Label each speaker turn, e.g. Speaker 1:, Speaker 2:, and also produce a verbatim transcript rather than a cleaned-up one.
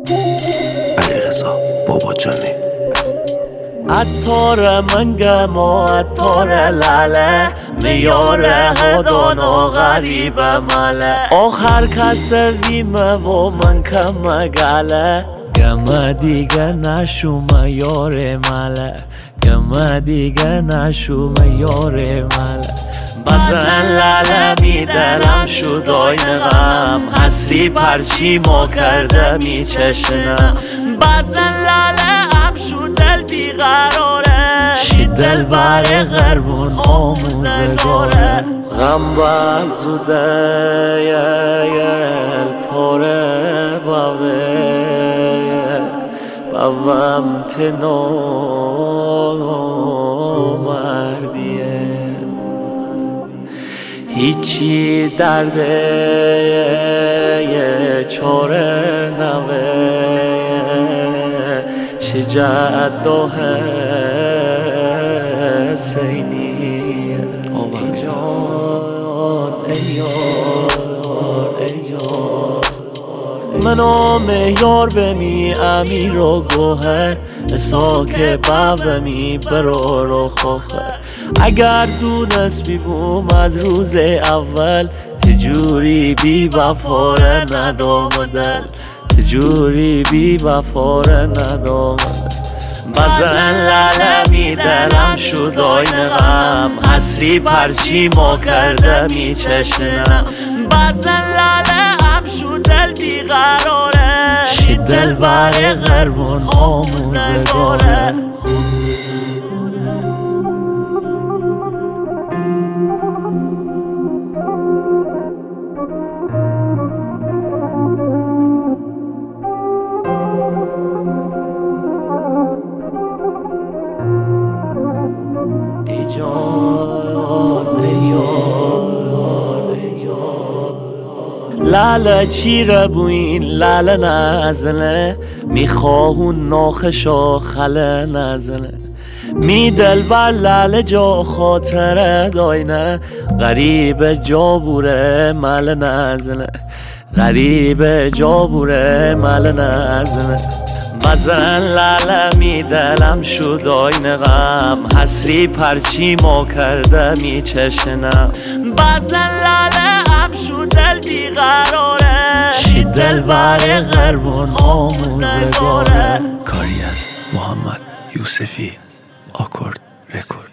Speaker 1: علیرضا باباجانی.
Speaker 2: عطار منگم و عطار لاله، میاره هدان و غریب ماله. آخر کس ویمه و من کم گله، گمه دیگه نشومه یار ماله، گمه دیگه نشومه یار ماله. بزن لاله می دلم شد آین غم، حسری پرچی ما کرده می چشنم. بزن لاله ام شد دل بیقراره، شید دل بر غربون آموزگاره. غم بزوده یل پاره باوه باوم تنو مردیه. هیچی درده یه چاره نوه، شجاعت دو حسینی. ای جان ای یار ای جان، منو مهیار بمی امیر و گوهر، ساک بابمی برو رو خوخر. اگر دونست بیبوم از روز اول، تجوری بی وفاره ندام دل، تجوری بی وفاره ندام دل. بزن لاله می دلم شد آین غم، حسری پرچی ما کرده می چشنم. بزن لاله ام شد دل بیقراره، شید دل بر غربون آموزگاره. لاله چیره بوین لاله نزنه، میخواهون ناخشا خله نزنه. می دل بر لاله جا خاطره داینه، غریب جا بوره مل نزنه، غریب جا بوره مل نزنه. بزن لاله می دلم شد آین غم، حسری پرچی ما کرده می چشنم. بزن لاله ام شد دل بیقراره، شید دل بر غربون آموزگاره.
Speaker 1: کاری از محمد یوسفی، آکورد رکورد.